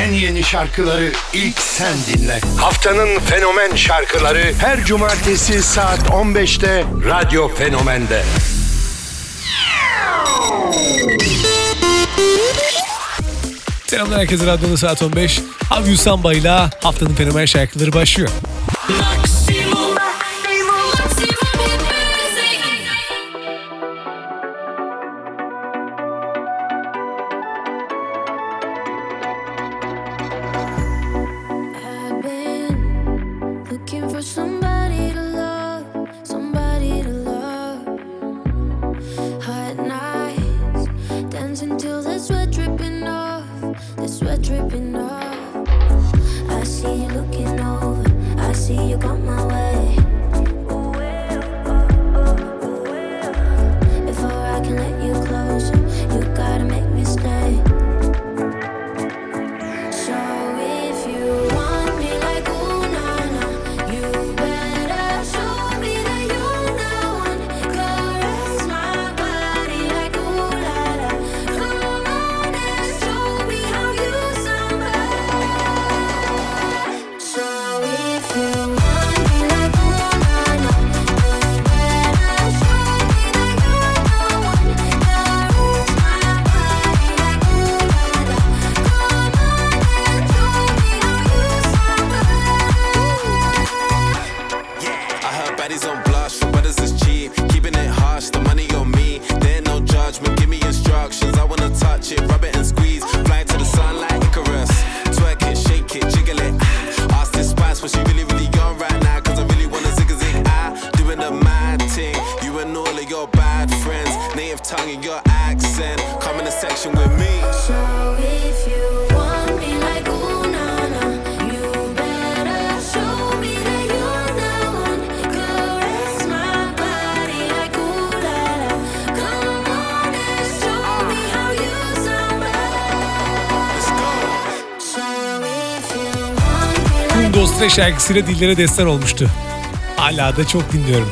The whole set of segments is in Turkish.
en yeni şarkıları ilk sen dinle. Haftanın fenomen şarkıları her cumartesi saat 15'te Radyo Fenomen'de. Selamlar herkese, Radyo'da saat 15. Have Samba ile haftanın fenomen şarkıları başlıyor. Dostra şarkısıyla dillere destan olmuştu. Hala da çok dinliyorum.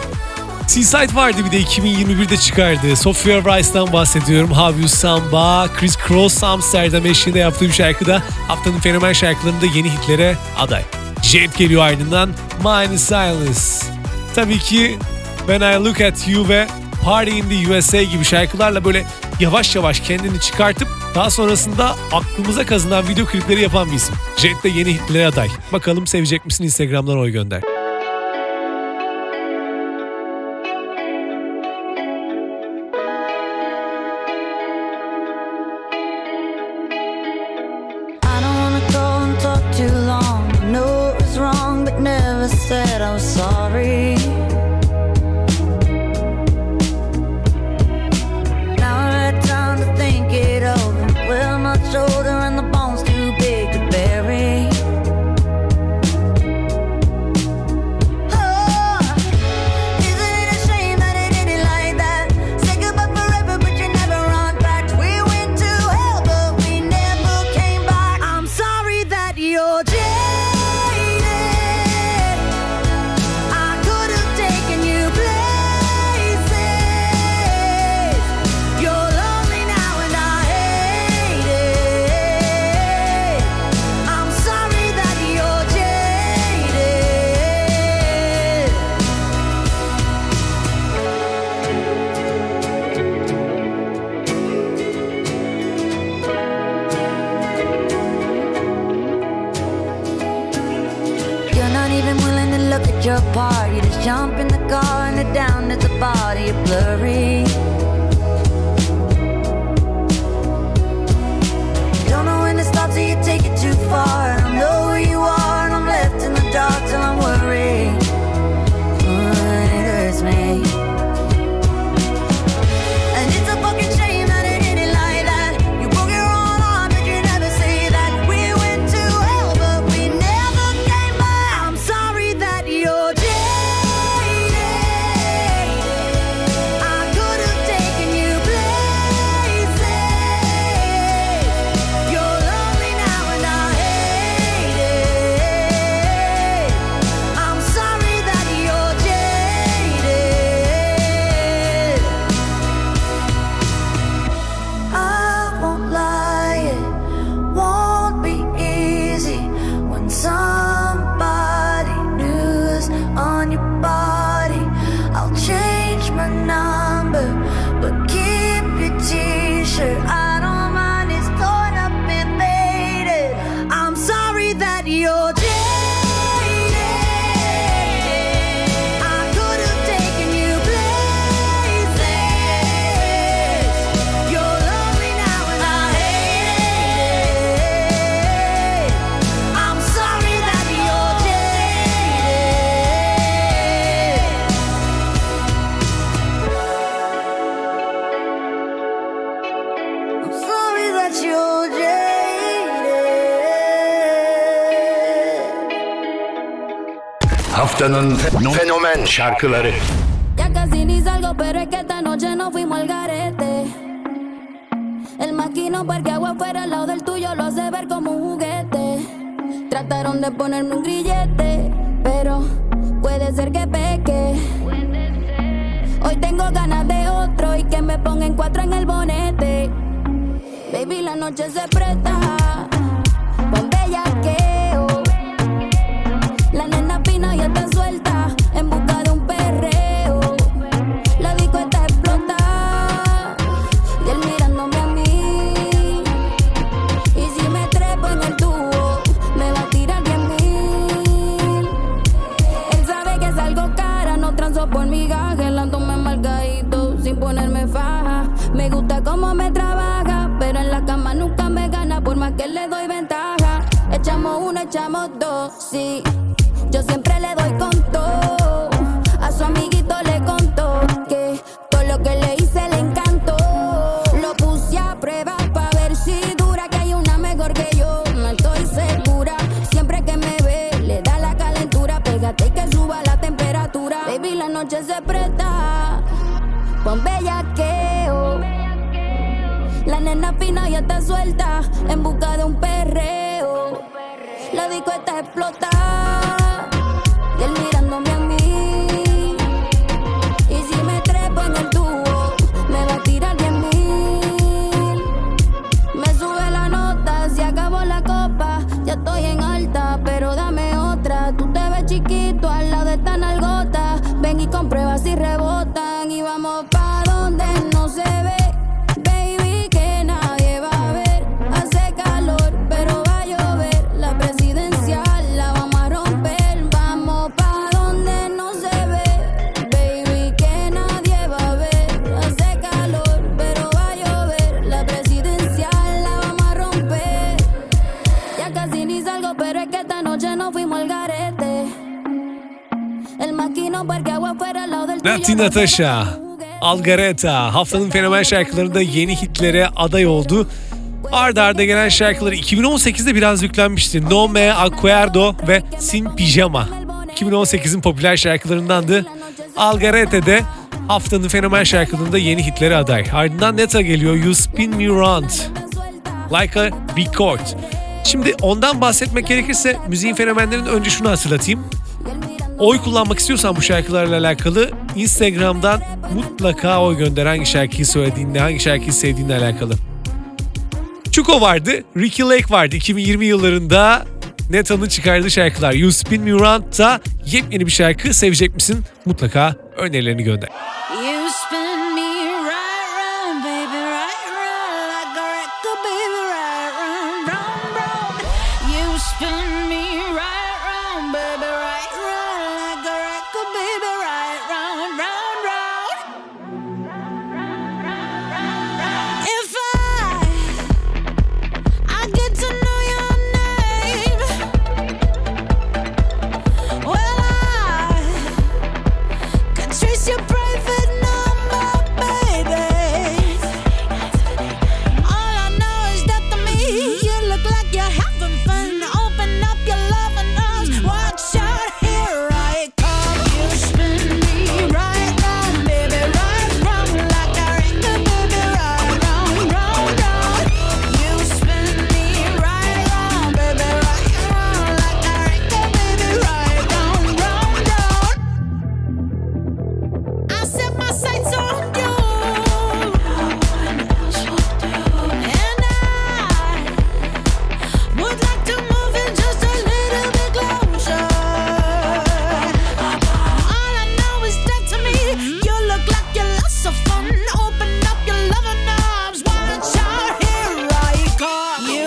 Seaside vardı bir de 2021'de çıkardı. Sophia Rice'dan bahsediyorum. Have Samba, Chris Cross Amsterdam eşliğinde yaptığı bir şarkı da haftanın fenomen şarkılarında yeni hitlere aday. Jet geliyor ardından Mind Silence. Tabii ki When I Look At You ve Party in the USA gibi şarkılarla böyle yavaş yavaş kendini çıkartıp daha sonrasında aklımıza kazınan video klipleri yapan bir isim. Jet de yeni hitlere aday. Bakalım sevecek misin? Instagram'dan oy gönder. Said I was sorry. Now I had time to think it over. We're much older and the bones too big to bury. Oh, isn't it a shame that it ended like that? Say goodbye forever, but you never run back. We went to hell, but we never came back. I'm sorry that you're dead. Your part, you just jump in the car and it down at the body, you're blurry. Don't know when to stop till you take it too far. I don't know where you are and I'm left in the dark till I'm worried. It hurts me. And it's a fucking shame that it ended like that. You broke your own heart but you never say that. We went to hell but we never came back. I'm sorry that you're jaded. I could have taken shirt. I don't mind, it's torn up and faded. I'm sorry that you're jaded. I could have taken you places. You're lonely now and I hate it. I'm sorry that you're jaded. I'm sorry that you're jaded. Haftanın fenomen şarkıları. Ya casi ni salgo, pero es que esta noche nos fuimos al garete. El maquino parqueado afuera al lado del tuyo lo hace ver como un juguete. Trataron de ponerme un grillete, pero puede ser que peque. Hoy tengo ganas de otro y que me pongan 4 en el bonete. Baby, la noche se presta con bellaqueo. La nena fina ya está suelta en busca de un perreo. La disco está explotada y él mirándome a mí. Y si me trepo en el tubo, me va a tirar 10,000. Él sabe que salgo cara, no transo por migajes. Lándome malgadito sin ponerme faja. Me gusta cómo me trabaja, pero en la cama nunca me gana por más que le doy ventaja. Echamos uno, echamos dos, sí. Yo siempre le doy con todo. A su amiguito le contó que todo lo que le hice le encantó. Lo puse a prueba pa' ver si dura, que hay una mejor que yo, no estoy segura. Siempre que me ve le da la calentura. Pégate y que suba la temperatura. Baby, la noche se presta con bellaqueo. La nena fina ya está suelta en busca de un perreo. La disco está explotada y él mirándome a mí. Y si me trepo en el tubo, me va a tirar 10,000. Me sube la nota, se acabó la copa. Ya estoy en alta, pero dame otra. Tú te ves chiquito al lado de esta nalgota. Ven y comprueba si rebotan. Y vamos pa' donde no se ve. Baby, que nadie va a ver. Hace calor, pero va a llover. La presidencial la vamos a romper. Vamos pa' donde no se ve. Baby, que nadie va a ver. Hace calor, pero va a llover. La presidencial la vamos a romper. Ya casi ni salgo, pero es que esta noche nos fuimos al garete. El maquino parqueado afuera al lado del tuyo. Nati Natasha, Algareta haftanın fenomen şarkılarında yeni hitlere aday oldu. Arda arda gelen şarkıları 2018'de biraz yüklenmişti. No Me Acuerdo ve Sin Pijama 2018'in popüler şarkılarındandı. Algareta de haftanın fenomen şarkılarında yeni hitlere aday. Ardından Neta geliyor, You Spin Me Round, Like a Record. Şimdi ondan bahsetmek gerekirse müziğin fenomenlerin önce şunu hatırlatayım. Oy kullanmak istiyorsan bu şarkılarla alakalı Instagram'dan mutlaka oy gönder, hangi şarkıyı söylediğinle, hangi şarkıyı sevdiğinle alakalı. Çuko vardı, Ricky Lake vardı 2020 yıllarında Neta'nın çıkardığı şarkılar. You Spin Me Round'da yepyeni bir şarkı, sevecek misin? Mutlaka önerilerini gönder. You spin me right round, baby, right round, like a record, baby, right round, round, round. You spin me right round, baby, right round, like a record, baby, right round, round, round. If I get to know your name, well, I could trace your private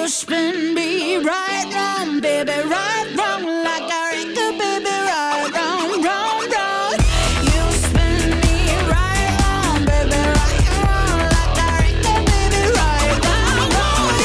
You spin me right round, baby, right round like a record, baby, right round, round, round. You spin me right round, baby, right round like a record, baby, right round, round,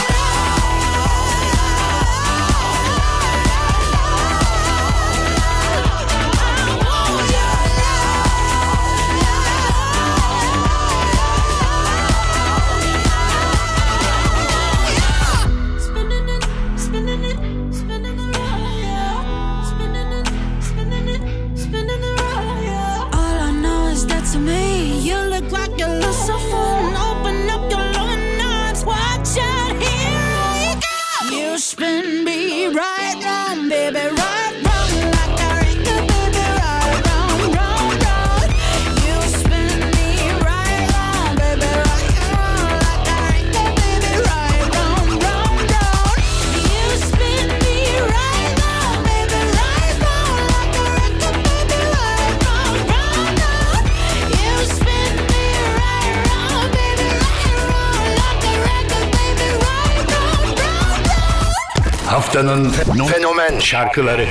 spinning it, spinning it, spinning it around, yeah. Spinning it, spinning it, spinning it around, yeah. All I know is that to me, you look like you're Lucifer. Open up your loving arms, watch out, here we go. You spin me right round, baby, right round like a record, baby, right round, round, round. You spin me right round, baby, right round like a record, baby, right round, round, round. You spin me right round, baby, right round like a record, baby, right round, round, round. You spin me right round, baby, right round like a record, baby, right round, round, round. Haftanın fenomen şarkıları.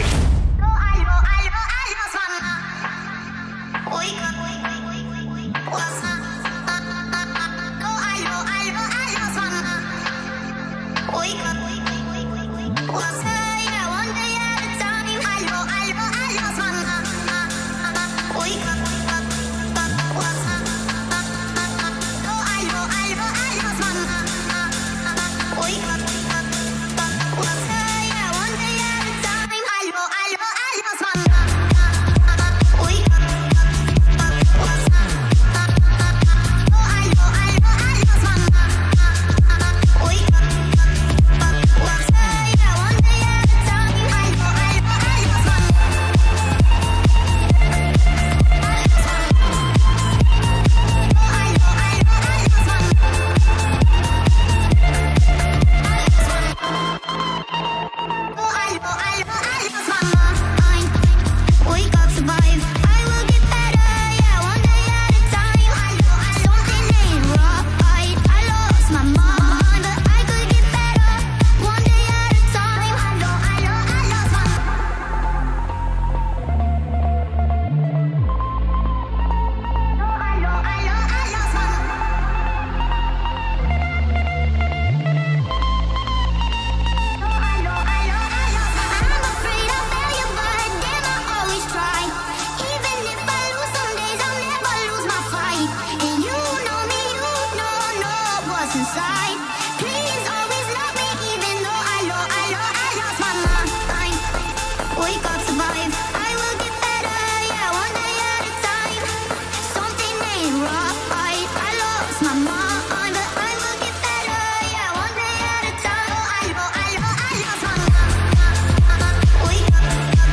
Inside, please always love me, even though I lost my mind. Wake up, survive. I will get better, yeah, one day at a time. Something ain't right. I lost my mind, but I will get better, yeah, one day at a time. I lost my mind. Wake up,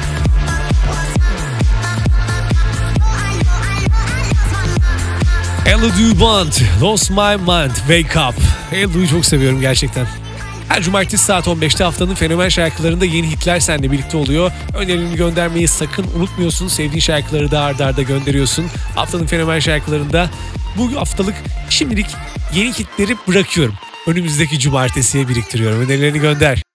what's up? I lost my mind. Elodie Bond, Lost My Mind, Wake Up. Elodie'yi çok seviyorum gerçekten. Her cumartesi saat 15'te haftanın fenomen şarkılarında yeni hitler seninle birlikte oluyor. Önerilerini göndermeyi sakın unutmuyorsun. Sevdiğin şarkıları da arda arda gönderiyorsun. Haftanın fenomen şarkılarında bu haftalık şimdilik yeni hitleri bırakıyorum. Önümüzdeki cumartesiye biriktiriyorum. Önerilerini gönder.